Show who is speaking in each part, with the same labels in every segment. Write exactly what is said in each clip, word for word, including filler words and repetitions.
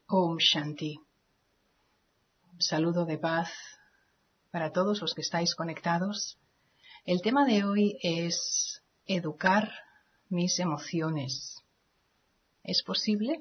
Speaker 1: Om Shanti. Saludo de paz para todos los que estáis conectados. El tema de hoy es educar mis emociones. ¿Es posible?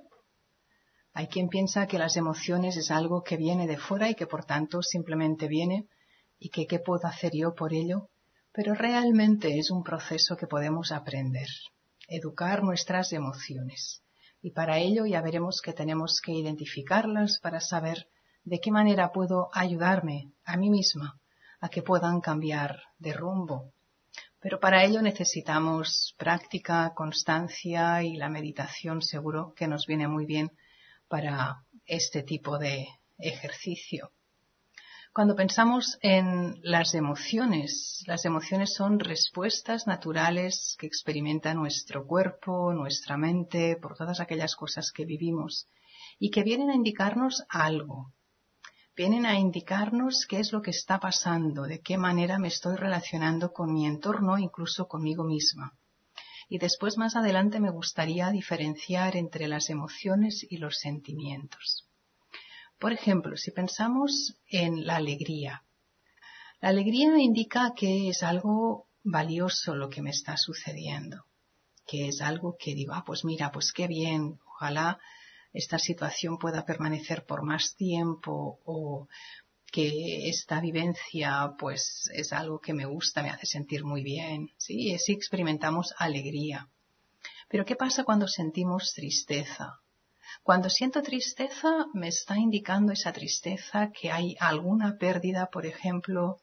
Speaker 1: Hay quien piensa que las emociones es algo que viene de fuera y que por tanto simplemente viene y que qué puedo hacer yo por ello, pero realmente es un proceso que podemos aprender, educar nuestras emociones. Y para ello ya veremos que tenemos que identificarlas para saber de qué manera puedo ayudarme a mí misma a que puedan cambiar de rumbo. Pero para ello necesitamos práctica, constancia y la meditación seguro que nos viene muy bien para este tipo de ejercicio. Cuando pensamos en las emociones, las emociones son respuestas naturales que experimenta nuestro cuerpo, nuestra mente, por todas aquellas cosas que vivimos y que vienen a indicarnos algo. Vienen a indicarnos qué es lo que está pasando, de qué manera me estoy relacionando con mi entorno, incluso conmigo misma. Y después, más adelante, me gustaría diferenciar entre las emociones y los sentimientos. Por ejemplo, si pensamos en la alegría. La alegría indica que es algo valioso lo que me está sucediendo, que es algo que digo, ah, pues mira, pues qué bien, ojalá esta situación pueda permanecer por más tiempo o que esta vivencia pues es algo que me gusta, me hace sentir muy bien, ¿sí? Y así experimentamos alegría. Pero ¿qué pasa cuando sentimos tristeza? Cuando siento tristeza, me está indicando esa tristeza que hay alguna pérdida, por ejemplo,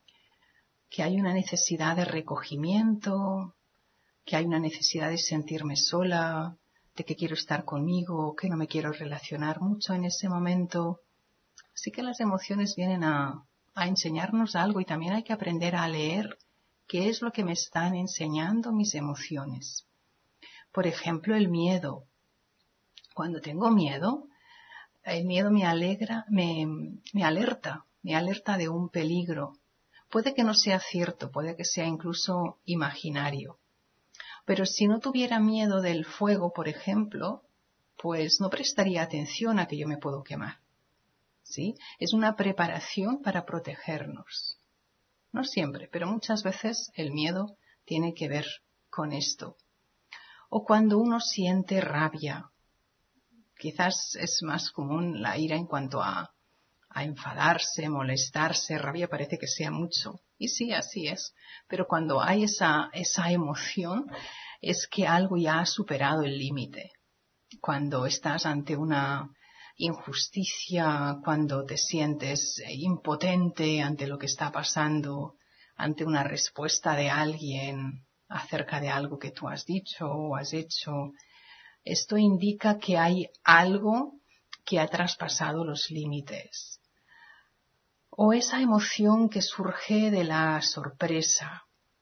Speaker 1: que hay una necesidad de recogimiento, que hay una necesidad de sentirme sola, de que quiero estar conmigo, que no me quiero relacionar mucho en ese momento. Así que las emociones vienen a, a enseñarnos algo y también hay que aprender a leer qué es lo que me están enseñando mis emociones. Por ejemplo, el miedo. Cuando tengo miedo, el miedo me alegra, me, me alerta, me alerta de un peligro. Puede que no sea cierto, puede que sea incluso imaginario. Pero si no tuviera miedo del fuego, por ejemplo, pues no prestaría atención a que yo me puedo quemar. ¿Sí? Es una preparación para protegernos. No siempre, pero muchas veces el miedo tiene que ver con esto. O cuando uno siente rabia. Quizás es más común la ira en cuanto a, a enfadarse, molestarse, rabia parece que sea mucho. Y sí, así es. Pero cuando hay esa, esa emoción, es que algo ya ha superado el límite. Cuando estás ante una injusticia, cuando te sientes impotente ante lo que está pasando, ante una respuesta de alguien acerca de algo que tú has dicho o has hecho, esto indica que hay algo que ha traspasado los límites. O esa emoción que surge de la sorpresa.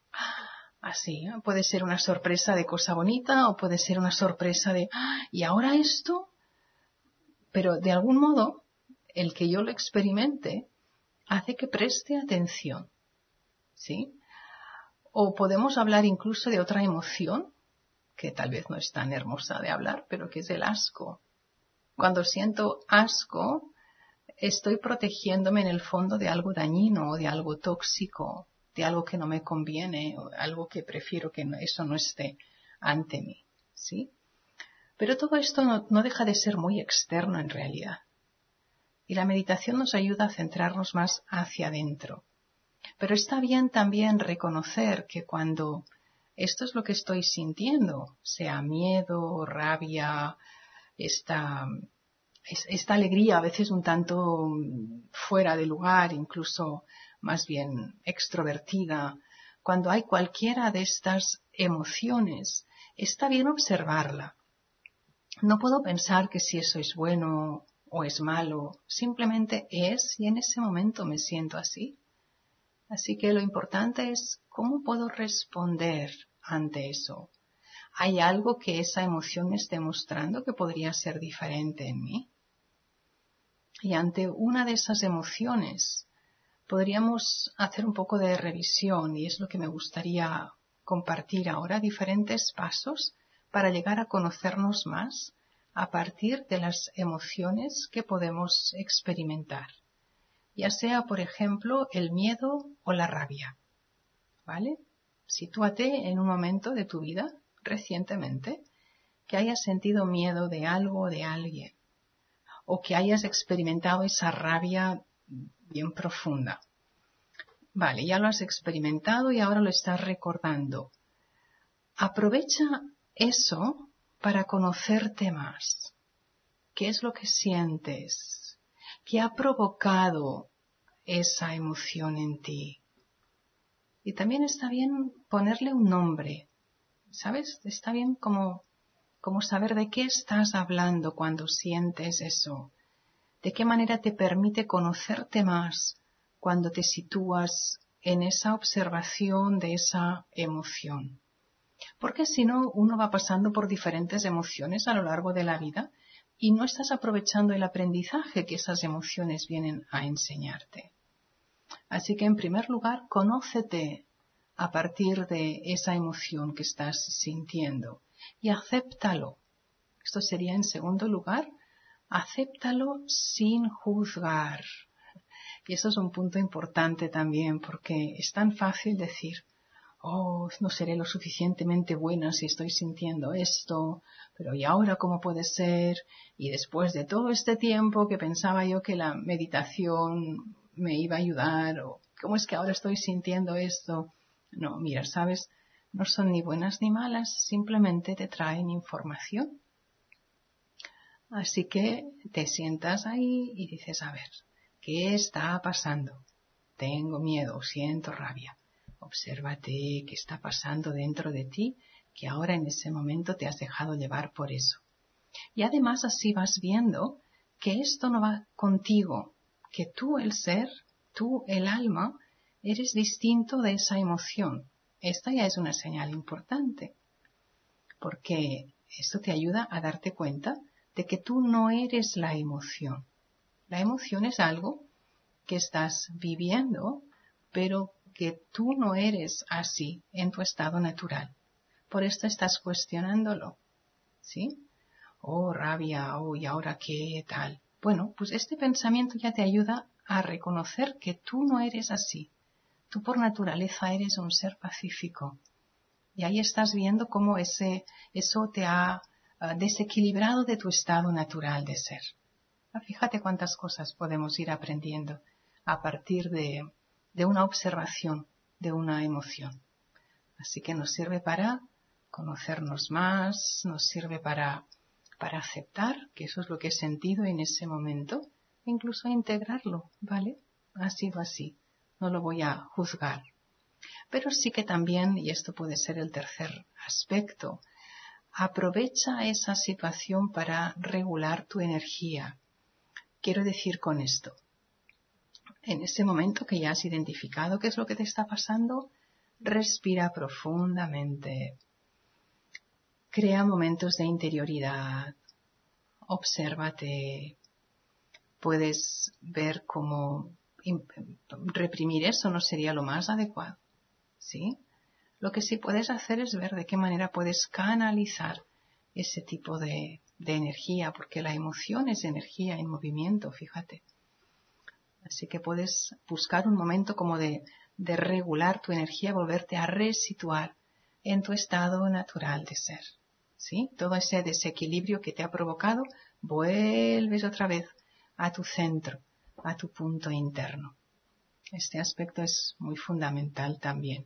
Speaker 1: Así, ¿eh? Puede ser una sorpresa de cosa bonita o puede ser una sorpresa de ¿y ahora esto? Pero de algún modo, el que yo lo experimente hace que preste atención. ¿Sí? O podemos hablar incluso de otra emoción que tal vez no es tan hermosa de hablar, pero que es el asco. Cuando siento asco, estoy protegiéndome en el fondo de algo dañino o de algo tóxico, de algo que no me conviene, o algo que prefiero que no, eso no esté ante mí, ¿sí? Pero todo esto no, no deja de ser muy externo en realidad. Y la meditación nos ayuda a centrarnos más hacia adentro. Pero está bien también reconocer que cuando esto es lo que estoy sintiendo, sea miedo, rabia, esta, esta alegría a veces un tanto fuera de lugar, incluso más bien extrovertida, cuando hay cualquiera de estas emociones, está bien observarla. No puedo pensar que si eso es bueno o es malo, simplemente es y en ese momento me siento así. Así que lo importante es cómo puedo responder ante eso. ¿Hay algo que esa emoción me esté mostrando que podría ser diferente en mí? Y ante una de esas emociones podríamos hacer un poco de revisión y es lo que me gustaría compartir ahora, diferentes pasos para llegar a conocernos más, a partir de las emociones que podemos experimentar, ya sea, por ejemplo, el miedo o la rabia, ¿vale? Sitúate en un momento de tu vida, recientemente, que hayas sentido miedo de algo o de alguien, o que hayas experimentado esa rabia bien profunda. Vale, ya lo has experimentado y ahora lo estás recordando. Aprovecha eso para conocerte más. ¿Qué es lo que sientes? ¿Qué ha provocado esa emoción en ti? Y también está bien ponerle un nombre, ¿sabes? Está bien como, como saber de qué estás hablando cuando sientes eso. De qué manera te permite conocerte más cuando te sitúas en esa observación de esa emoción. Porque si no, uno va pasando por diferentes emociones a lo largo de la vida y no estás aprovechando el aprendizaje que esas emociones vienen a enseñarte. Así que, en primer lugar, conócete a partir de esa emoción que estás sintiendo y acéptalo. Esto sería, en segundo lugar, acéptalo sin juzgar. Y eso es un punto importante también, porque es tan fácil decir, oh, no seré lo suficientemente buena si estoy sintiendo esto, pero ¿y ahora cómo puede ser? Y después de todo este tiempo que pensaba yo que la meditación me iba a ayudar, o ¿cómo es que ahora estoy sintiendo esto? No, mira, ¿sabes? No son ni buenas ni malas, simplemente te traen información. Así que te sientas ahí y dices, a ver, ¿qué está pasando? Tengo miedo, siento rabia. Obsérvate qué está pasando dentro de ti, que ahora en ese momento te has dejado llevar por eso. Y además así vas viendo que esto no va contigo, que tú el ser, tú el alma, eres distinto de esa emoción. Esta ya es una señal importante, porque esto te ayuda a darte cuenta de que tú no eres la emoción. La emoción es algo que estás viviendo, pero que tú no eres así en tu estado natural. Por esto estás cuestionándolo, ¿sí? Oh, rabia, oh, ¿y ahora qué tal? Bueno, pues este pensamiento ya te ayuda a reconocer que tú no eres así. Tú por naturaleza eres un ser pacífico. Y ahí estás viendo cómo ese, eso te ha uh, desequilibrado de tu estado natural de ser. Fíjate cuántas cosas podemos ir aprendiendo a partir de, de una observación, de una emoción. Así que nos sirve para conocernos más, nos sirve para, para aceptar que eso es lo que he sentido en ese momento, e incluso integrarlo, ¿vale? Ha sido así, no lo voy a juzgar. Pero sí que también, y esto puede ser el tercer aspecto, aprovecha esa situación para regular tu energía. Quiero decir con esto, en ese momento que ya has identificado qué es lo que te está pasando, respira profundamente, crea momentos de interioridad, obsérvate, puedes ver cómo reprimir eso no sería lo más adecuado, ¿sí? Lo que sí puedes hacer es ver de qué manera puedes canalizar ese tipo de, de energía, porque la emoción es energía en movimiento, fíjate. Así que puedes buscar un momento como de, de regular tu energía, volverte a resituar en tu estado natural de ser, ¿sí? Todo ese desequilibrio que te ha provocado, vuelves otra vez a tu centro, a tu punto interno. Este aspecto es muy fundamental también.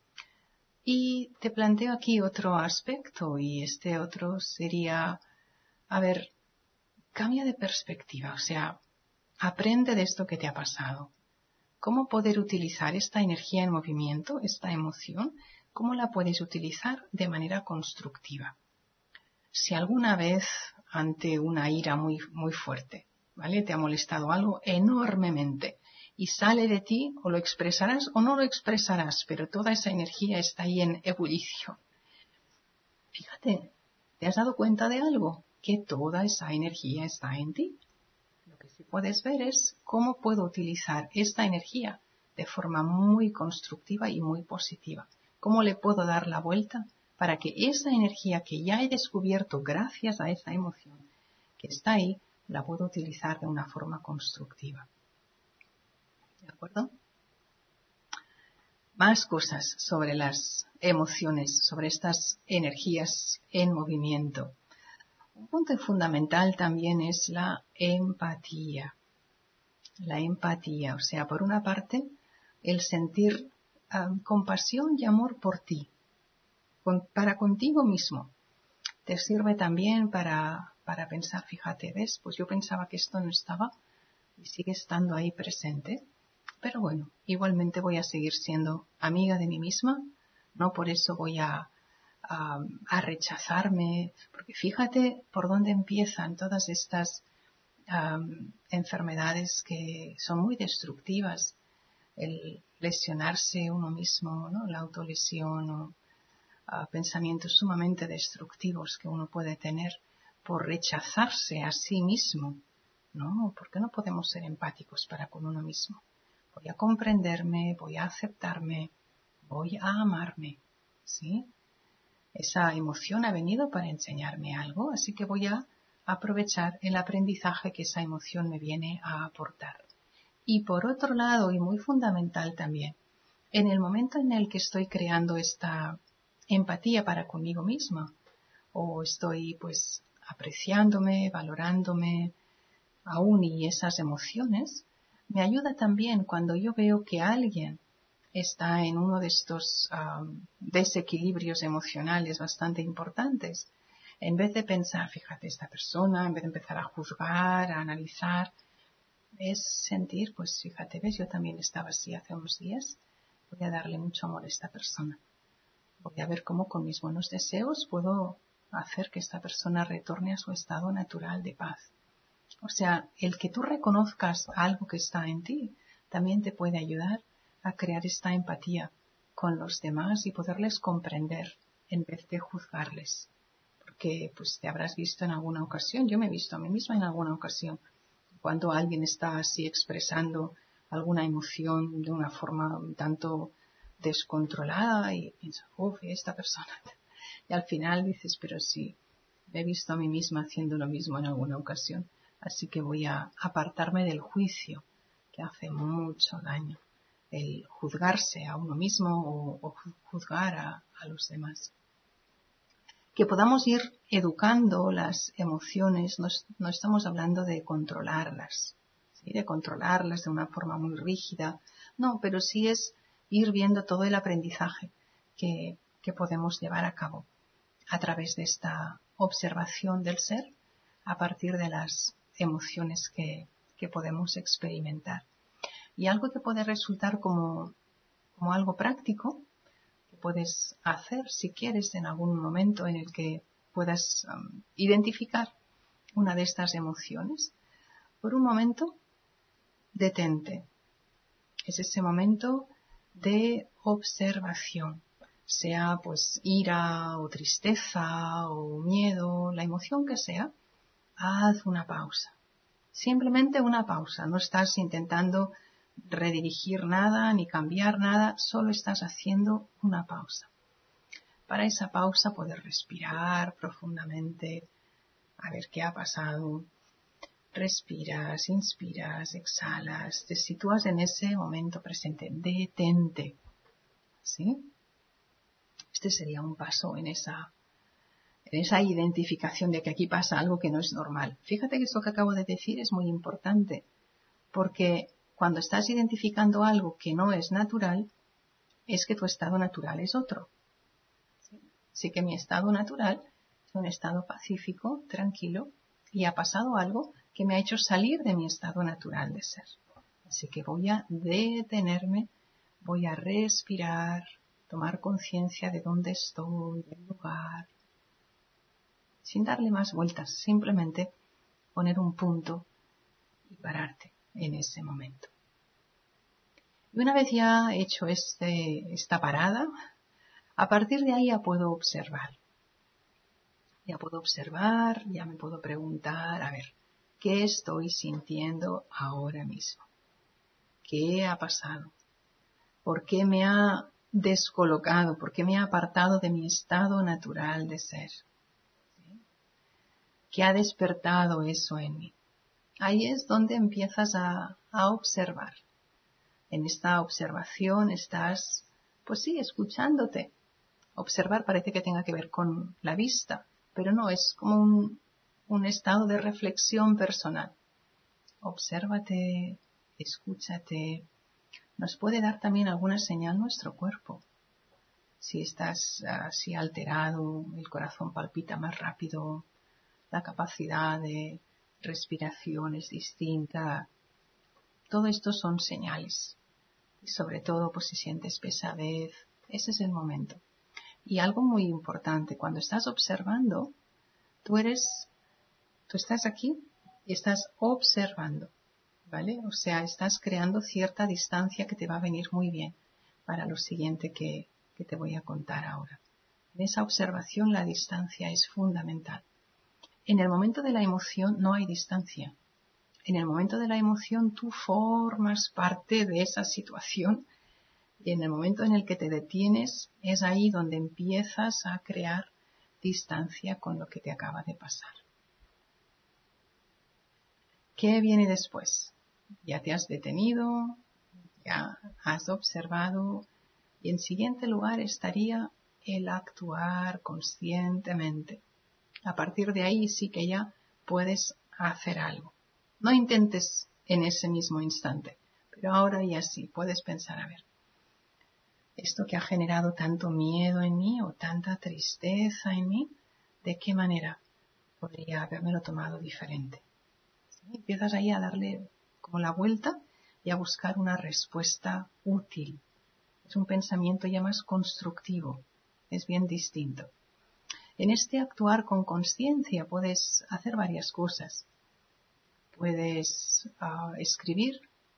Speaker 1: Y te planteo aquí otro aspecto, y este otro sería, a ver, cambia de perspectiva, o sea, aprende de esto que te ha pasado. ¿Cómo poder utilizar esta energía en movimiento, esta emoción? ¿Cómo la puedes utilizar de manera constructiva? Si alguna vez ante una ira muy, muy fuerte, ¿vale? Te ha molestado algo enormemente y sale de ti, o lo expresarás o no lo expresarás, pero toda esa energía está ahí en ebullición. Fíjate, ¿te has dado cuenta de algo? Que toda esa energía está en ti. Lo que sí puedes ver es cómo puedo utilizar esta energía de forma muy constructiva y muy positiva. ¿Cómo le puedo dar la vuelta para que esa energía que ya he descubierto gracias a esa emoción que está ahí, la puedo utilizar de una forma constructiva. ¿De acuerdo? Más cosas sobre las emociones, sobre estas energías en movimiento. Un punto fundamental también es la empatía. La empatía, o sea, por una parte, el sentir um, compasión y amor por ti, con, para contigo mismo. Te sirve también para, para pensar, fíjate, ¿ves? Pues yo pensaba que esto no estaba y sigue estando ahí presente. Pero bueno, igualmente voy a seguir siendo amiga de mí misma, no por eso voy a, a, a rechazarme, porque fíjate por dónde empiezan todas estas um, enfermedades que son muy destructivas, el lesionarse uno mismo, ¿no? La autolesión o uh, pensamientos sumamente destructivos que uno puede tener por rechazarse a sí mismo, ¿no? ¿Por qué no podemos ser empáticos para con uno mismo? Voy a comprenderme, voy a aceptarme, voy a amarme, ¿sí? Esa emoción ha venido para enseñarme algo, así que voy a aprovechar el aprendizaje que esa emoción me viene a aportar. Y por otro lado, y muy fundamental también, en el momento en el que estoy creando esta empatía para conmigo misma, o estoy pues apreciándome, valorándome aún y esas emociones, me ayuda también cuando yo veo que alguien está en uno de estos um, desequilibrios emocionales bastante importantes. En vez de pensar, fíjate, esta persona, en vez de empezar a juzgar, a analizar, es sentir, pues fíjate, ves, yo también estaba así hace unos días, voy a darle mucho amor a esta persona. Voy a ver cómo con mis buenos deseos puedo hacer que esta persona retorne a su estado natural de paz. O sea, el que tú reconozcas algo que está en ti también te puede ayudar a crear esta empatía con los demás y poderles comprender en vez de juzgarles. Porque pues te habrás visto en alguna ocasión, yo me he visto a mí misma en alguna ocasión, cuando alguien está así expresando alguna emoción de una forma un tanto descontrolada y piensas, uff, esta persona. Y al final dices, pero sí, me he visto a mí misma haciendo lo mismo en alguna ocasión. Así que voy a apartarme del juicio, que hace mucho daño, el juzgarse a uno mismo o, o juzgar a, a los demás. Que podamos ir educando las emociones, no, no estamos hablando de controlarlas, ¿sí? De controlarlas de una forma muy rígida, no, pero sí es ir viendo todo el aprendizaje que, que podemos llevar a cabo a través de esta observación del ser a partir de las emociones que, que podemos experimentar. Y algo que puede resultar como, como algo práctico, que puedes hacer si quieres en algún momento en el que puedas um, identificar una de estas emociones, por un momento detente. Es ese momento de observación, sea pues ira o tristeza o miedo, la emoción que sea. Haz una pausa. Simplemente una pausa. No estás intentando redirigir nada ni cambiar nada. Solo estás haciendo una pausa. Para esa pausa poder respirar profundamente. A ver qué ha pasado. Respiras, inspiras, exhalas. Te sitúas en ese momento presente. Detente. ¿Sí? Este sería un paso en esa en esa identificación de que aquí pasa algo que no es normal. Fíjate que esto que acabo de decir es muy importante, porque cuando estás identificando algo que no es natural, es que tu estado natural es otro. Así que mi estado natural es un estado pacífico, tranquilo, y ha pasado algo que me ha hecho salir de mi estado natural de ser. Así que voy a detenerme, voy a respirar, tomar conciencia de dónde estoy, del lugar, sin darle más vueltas, simplemente poner un punto y pararte en ese momento. Y una vez ya hecho este, esta parada, a partir de ahí ya puedo observar. Ya puedo observar, ya me puedo preguntar, a ver, ¿qué estoy sintiendo ahora mismo? ¿Qué ha pasado? ¿Por qué me ha descolocado? ¿Por qué me ha apartado de mi estado natural de ser? ¿Qué ha despertado eso en mí? Ahí es donde empiezas a, a observar. En esta observación estás, pues sí, escuchándote. Observar parece que tenga que ver con la vista, pero no, es como un, un estado de reflexión personal. Obsérvate, escúchate. Nos puede dar también alguna señal nuestro cuerpo. Si estás así alterado, el corazón palpita más rápido, la capacidad de respiración es distinta. Todo esto son señales. Y sobre todo, pues si sientes pesadez, ese es el momento. Y algo muy importante, cuando estás observando, tú eres, tú estás aquí y estás observando, ¿vale? O sea, estás creando cierta distancia que te va a venir muy bien para lo siguiente que, que te voy a contar ahora. En esa observación la distancia es fundamental. En el momento de la emoción no hay distancia. En el momento de la emoción tú formas parte de esa situación y en el momento en el que te detienes es ahí donde empiezas a crear distancia con lo que te acaba de pasar. ¿Qué viene después? Ya te has detenido, ya has observado y en siguiente lugar estaría el actuar conscientemente. A partir de ahí sí que ya puedes hacer algo. No intentes en ese mismo instante, pero ahora ya sí, puedes pensar, a ver, esto que ha generado tanto miedo en mí o tanta tristeza en mí, ¿de qué manera podría habérmelo tomado diferente? ¿Sí? Empiezas ahí a darle como la vuelta y a buscar una respuesta útil. Es un pensamiento ya más constructivo, es bien distinto. En este actuar con conciencia puedes hacer varias cosas. Puedes uh, escribir,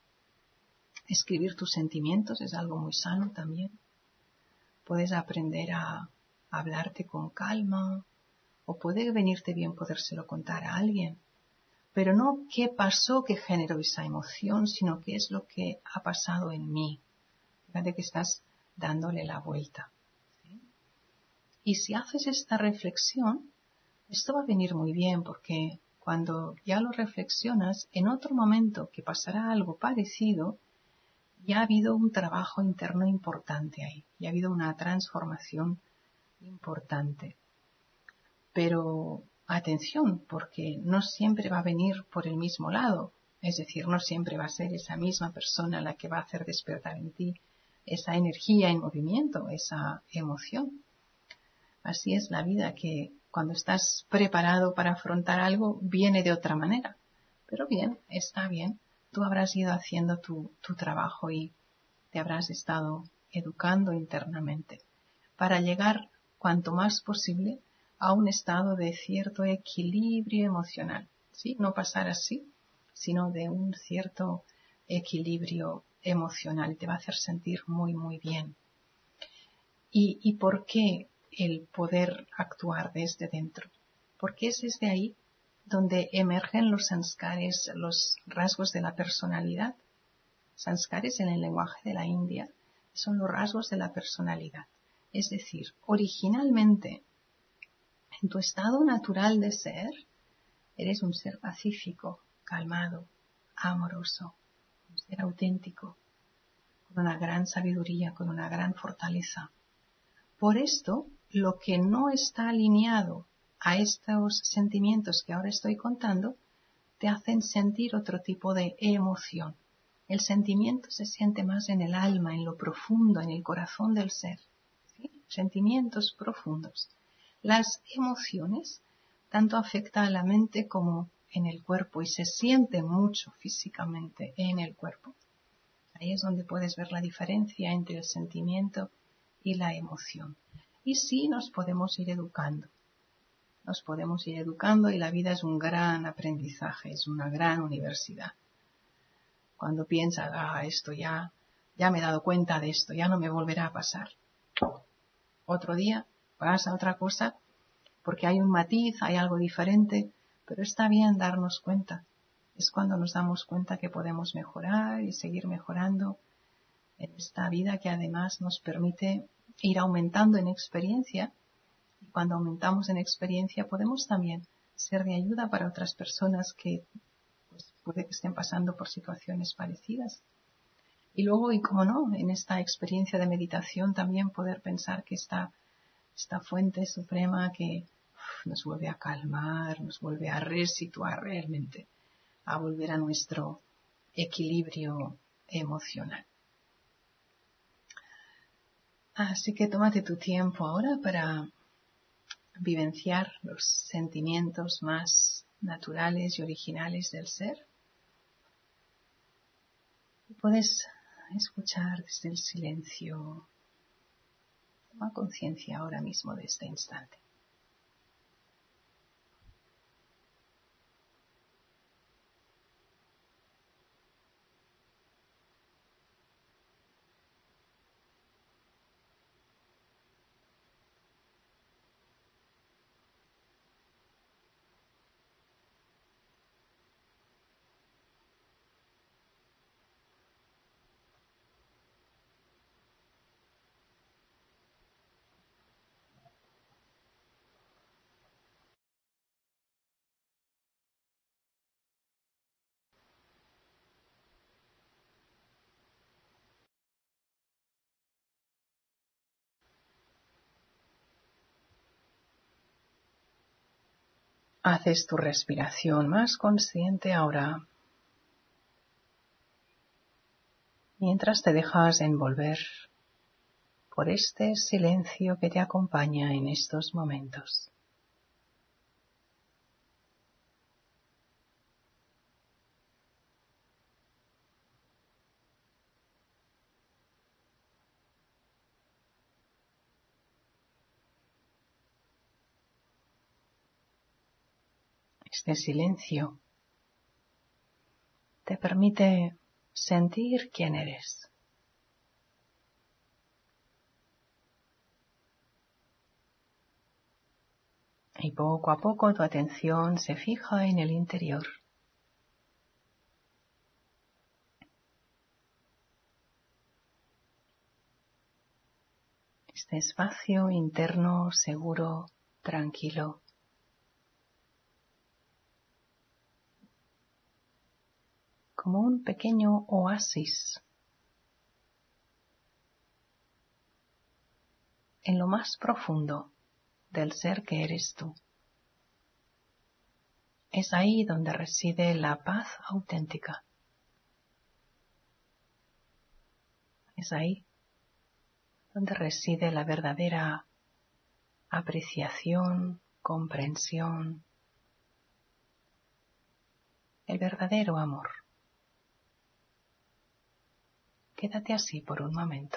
Speaker 1: escribir tus sentimientos, es algo muy sano también. Puedes aprender a hablarte con calma, o puede venirte bien podérselo contar a alguien. Pero no qué pasó que generó esa emoción, sino qué es lo que ha pasado en mí. Fíjate que estás dándole la vuelta. ¿Sí? Y si haces esta reflexión, esto va a venir muy bien porque cuando ya lo reflexionas, en otro momento que pasará algo parecido, ya ha habido un trabajo interno importante ahí, ya ha habido una transformación importante. Pero atención, porque no siempre va a venir por el mismo lado, es decir, no siempre va a ser esa misma persona la que va a hacer despertar en ti esa energía en movimiento, esa emoción. Así es la vida, que cuando estás preparado para afrontar algo, viene de otra manera. Pero bien, está bien. Tú habrás ido haciendo tu, tu trabajo y te habrás estado educando internamente para llegar cuanto más posible a un estado de cierto equilibrio emocional. ¿Sí? No pasar así, sino de un cierto equilibrio emocional. Te va a hacer sentir muy, muy bien. ¿Y, y por qué el poder actuar desde dentro? Porque es desde ahí donde emergen los sanskares, los rasgos de la personalidad. Sanskares en el lenguaje de la India son los rasgos de la personalidad. Es decir, originalmente, en tu estado natural de ser, eres un ser pacífico, calmado, amoroso, un ser auténtico, con una gran sabiduría, con una gran fortaleza. Por esto, lo que no está alineado a estos sentimientos que ahora estoy contando, te hacen sentir otro tipo de emoción. El sentimiento se siente más en el alma, en lo profundo, en el corazón del ser. ¿Sí? Sentimientos profundos. Las emociones tanto afectan a la mente como en el cuerpo y se siente mucho físicamente en el cuerpo. Ahí es donde puedes ver la diferencia entre el sentimiento y la emoción. Y sí, nos podemos ir educando. Nos podemos ir educando y la vida es un gran aprendizaje, es una gran universidad. Cuando piensas, ah, esto ya, ya me he dado cuenta de esto, ya no me volverá a pasar. Otro día pasa otra cosa porque hay un matiz, hay algo diferente, pero está bien darnos cuenta. Es cuando nos damos cuenta que podemos mejorar y seguir mejorando en esta vida que además nos permite ir aumentando en experiencia. Y cuando aumentamos en experiencia podemos también ser de ayuda para otras personas que pues, puede que estén pasando por situaciones parecidas. Y luego, y como no, en esta experiencia de meditación también poder pensar que esta, esta fuente suprema que uf, nos vuelve a calmar, nos vuelve a resituar realmente, a volver a nuestro equilibrio emocional. Así que tómate tu tiempo ahora para vivenciar los sentimientos más naturales y originales del ser. Puedes escuchar desde el silencio. Toma conciencia ahora mismo de este instante. Haces tu respiración más consciente ahora, mientras te dejas envolver por este silencio que te acompaña en estos momentos. Este silencio te permite sentir quién eres. Y poco a poco tu atención se fija en el interior. Este espacio interno, seguro, tranquilo. Como un pequeño oasis en lo más profundo del ser que eres tú. Es ahí donde reside la paz auténtica. Es ahí donde reside la verdadera apreciación, comprensión, el verdadero amor. Quédate así por un momento.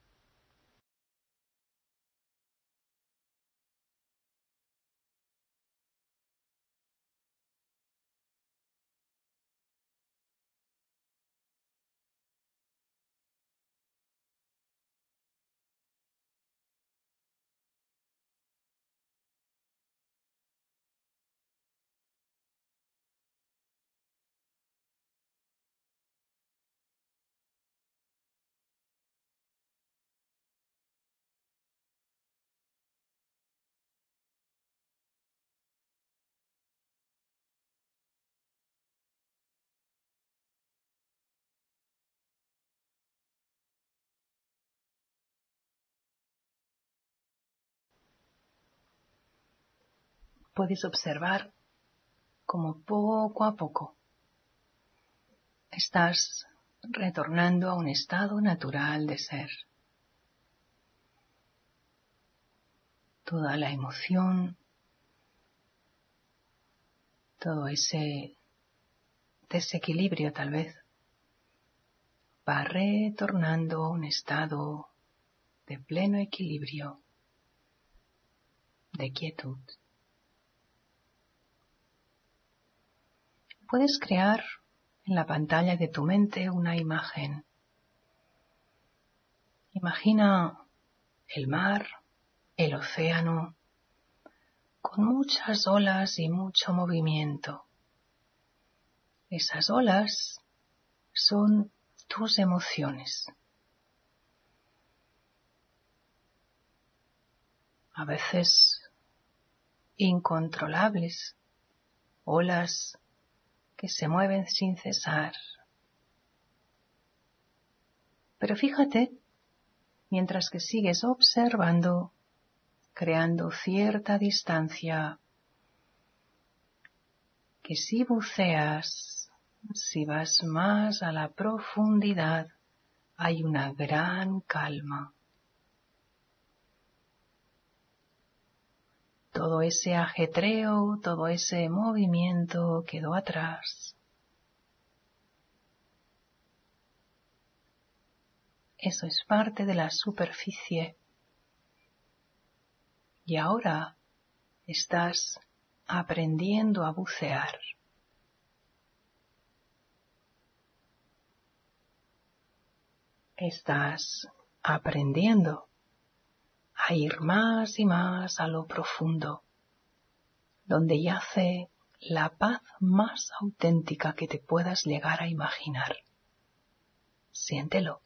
Speaker 1: Puedes observar cómo poco a poco estás retornando a un estado natural de ser. Toda la emoción, todo ese desequilibrio tal vez, va retornando a un estado de pleno equilibrio, de quietud. Puedes crear en la pantalla de tu mente una imagen. Imagina el mar, el océano, con muchas olas y mucho movimiento. Esas olas son tus emociones. A veces incontrolables, olas que se mueven sin cesar. Pero fíjate, mientras que sigues observando, creando cierta distancia, que si buceas, si vas más a la profundidad, hay una gran calma. Todo ese ajetreo, todo ese movimiento quedó atrás. Eso es parte de la superficie. Y ahora estás aprendiendo a bucear. Estás aprendiendo a ir más y más a lo profundo, donde yace la paz más auténtica que te puedas llegar a imaginar. Siéntelo.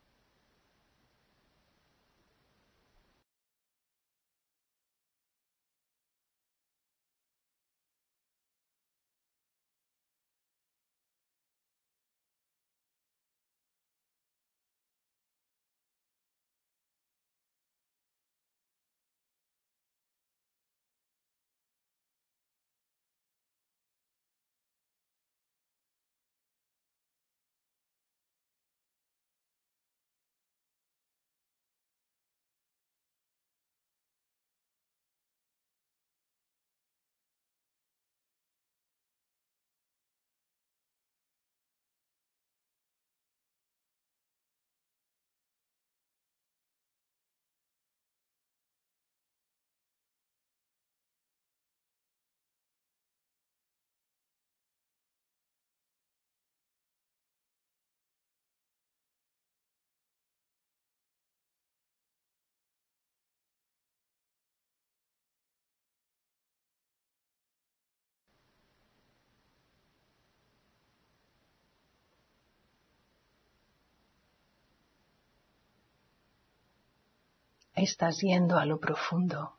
Speaker 1: Estás yendo a lo profundo.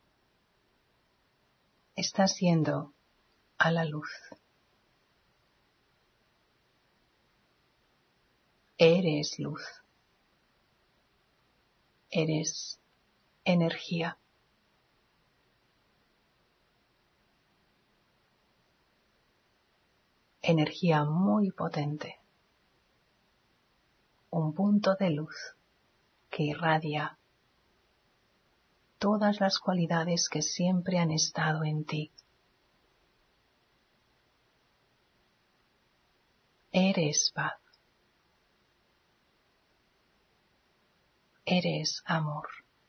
Speaker 1: Estás yendo a la luz. Eres luz. Eres energía. Energía muy potente. Un punto de luz que irradia todas las cualidades que siempre han estado en ti. Eres paz. Eres amor.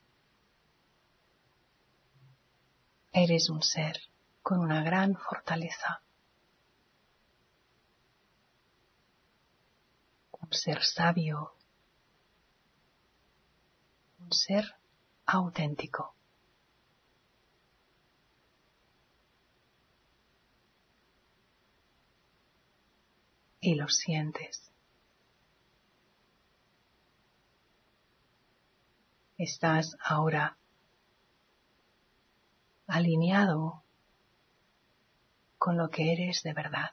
Speaker 1: Eres un ser con una gran fortaleza. Un ser sabio. Un ser auténtico. Y lo sientes. Estás ahora alineado con lo que eres de verdad.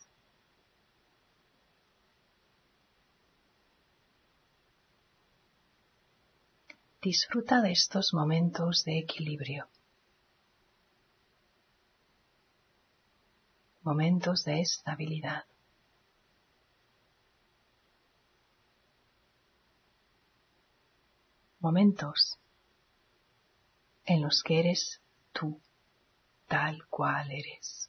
Speaker 1: Disfruta de estos momentos de equilibrio, momentos de estabilidad, momentos en los que eres tú, tal cual eres.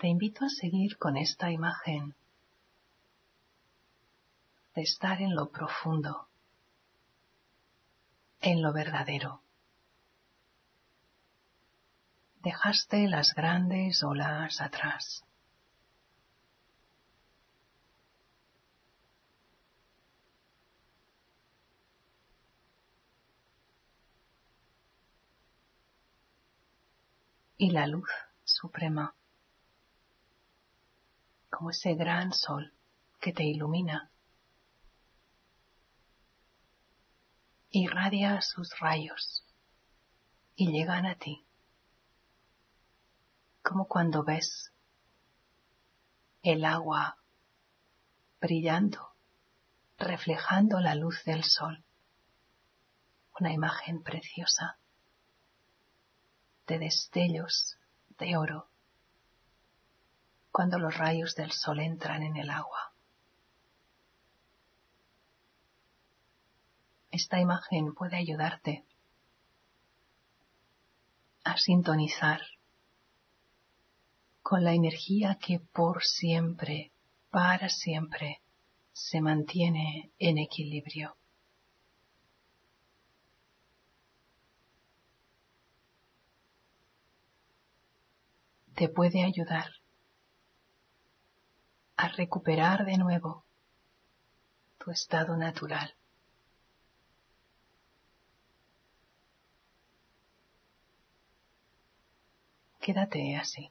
Speaker 1: Te invito a seguir con esta imagen de estar en lo profundo, en lo verdadero. Dejaste las grandes olas atrás. Y la luz suprema, como ese gran sol que te ilumina, irradia sus rayos y llegan a ti, como cuando ves el agua brillando, reflejando la luz del sol. Una imagen preciosa de destellos de oro cuando los rayos del sol entran en el agua. Esta imagen puede ayudarte a sintonizar con la energía que por siempre, para siempre, se mantiene en equilibrio. Te puede ayudar a recuperar de nuevo tu estado natural. Quédate así.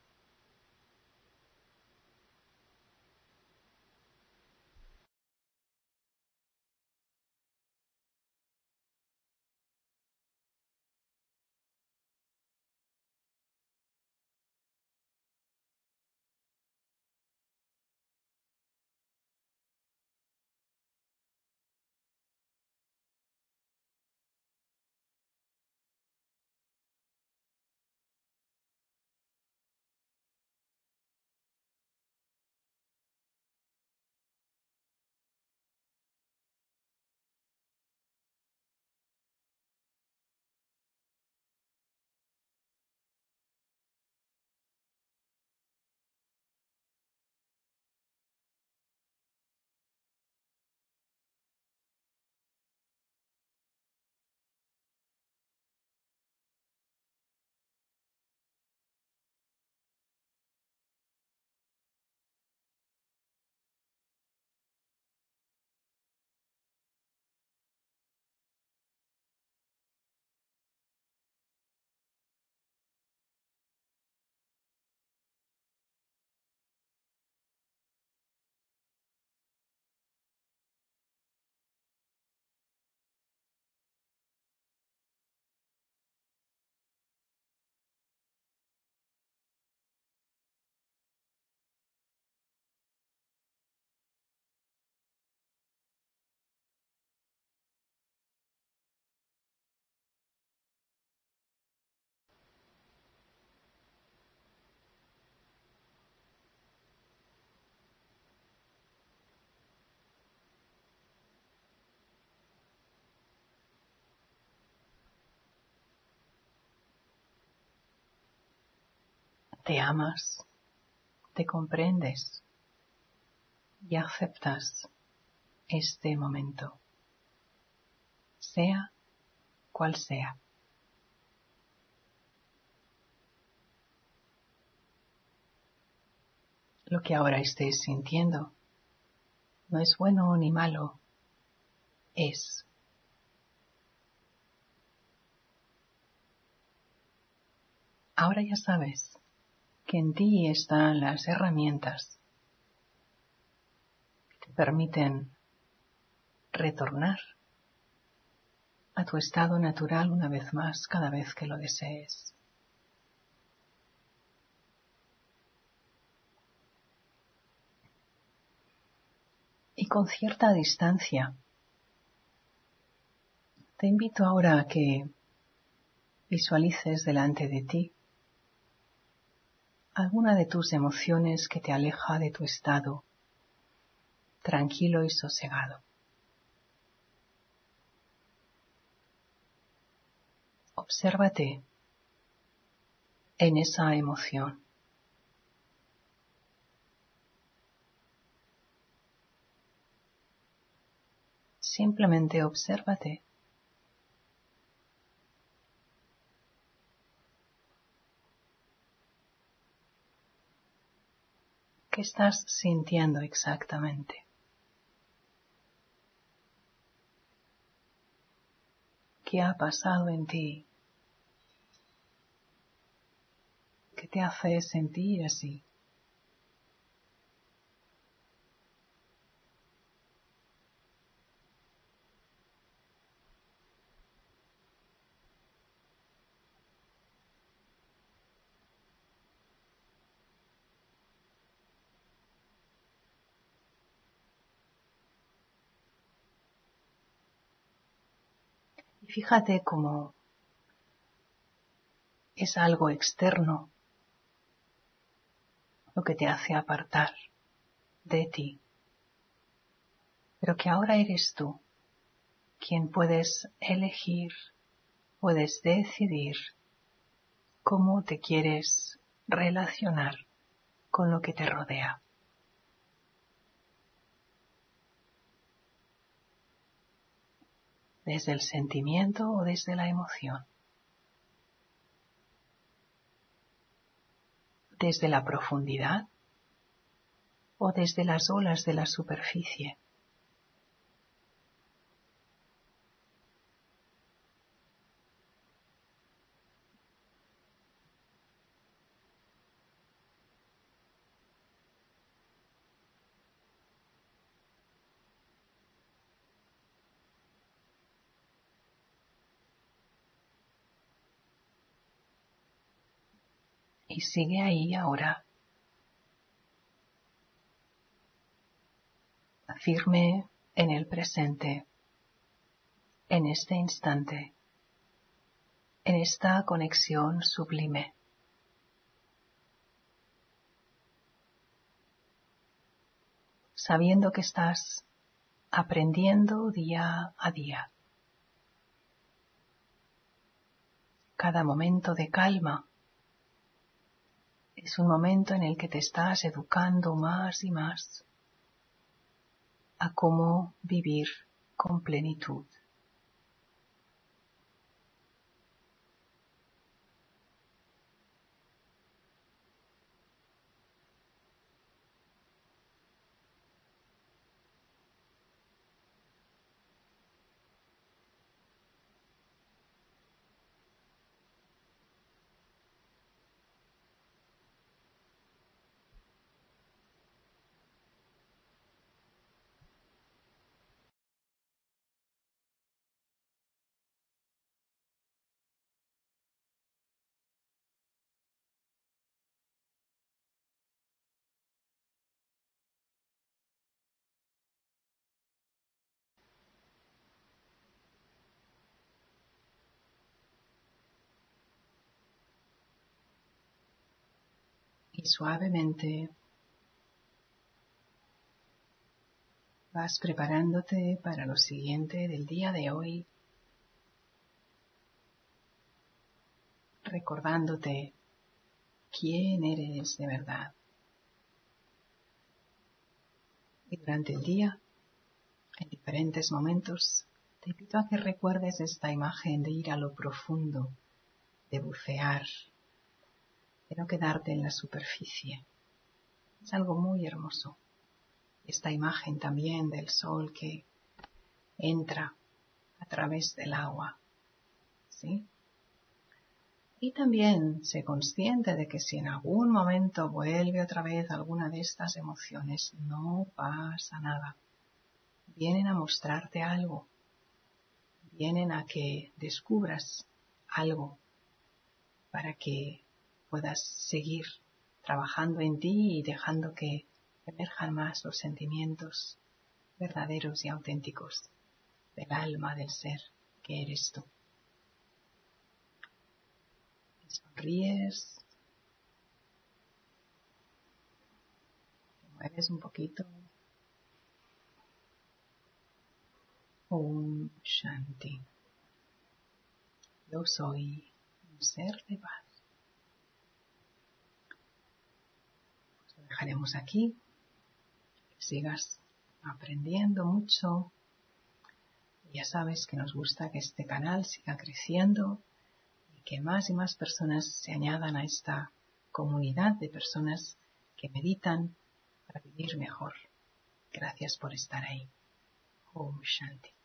Speaker 1: Te amas, te comprendes y aceptas este momento, sea cual sea. Lo que ahora estés sintiendo no es bueno ni malo, es. Ahora ya sabes que en ti están las herramientas que te permiten retornar a tu estado natural una vez más cada vez que lo desees. Y con cierta distancia, te invito ahora a que visualices delante de ti alguna de tus emociones que te aleja de tu estado tranquilo y sosegado. Obsérvate en esa emoción. simplemente obsérvate. ¿Qué estás sintiendo exactamente? ¿Qué ha pasado en ti? ¿Qué te hace sentir así? Y fíjate cómo es algo externo lo que te hace apartar de ti, pero que ahora eres tú quien puedes elegir, puedes decidir cómo te quieres relacionar con lo que te rodea. Desde el sentimiento o desde la emoción. Desde la profundidad o desde las olas de la superficie. Y sigue ahí ahora, firme en el presente, en este instante, en esta conexión sublime. Sabiendo que estás aprendiendo día a día. Cada momento de calma es un momento en el que te estás educando más y más a cómo vivir con plenitud. Y suavemente vas preparándote para lo siguiente del día de hoy, recordándote quién eres de verdad. Y durante el día, en diferentes momentos, te invito a que recuerdes esta imagen de ir a lo profundo, de bucear, de no quedarte en la superficie. Es algo muy hermoso. Esta imagen también del sol que entra a través del agua, ¿sí? Y también sé consciente de que si en algún momento vuelve otra vez alguna de estas emociones, no pasa nada. Vienen a mostrarte algo, vienen a que descubras algo para que puedas seguir trabajando en ti y dejando que emerjan más los sentimientos verdaderos y auténticos del alma, del ser que eres tú. Sonríes, te mueves un poquito. Om Shanti. Yo soy un ser de paz. Pues lo dejaremos aquí. Que sigas aprendiendo mucho Ya sabes que nos gusta que este canal siga creciendo y que más y más personas se añadan a esta comunidad de personas que meditan para vivir mejor. Gracias por estar ahí. Om Shanti.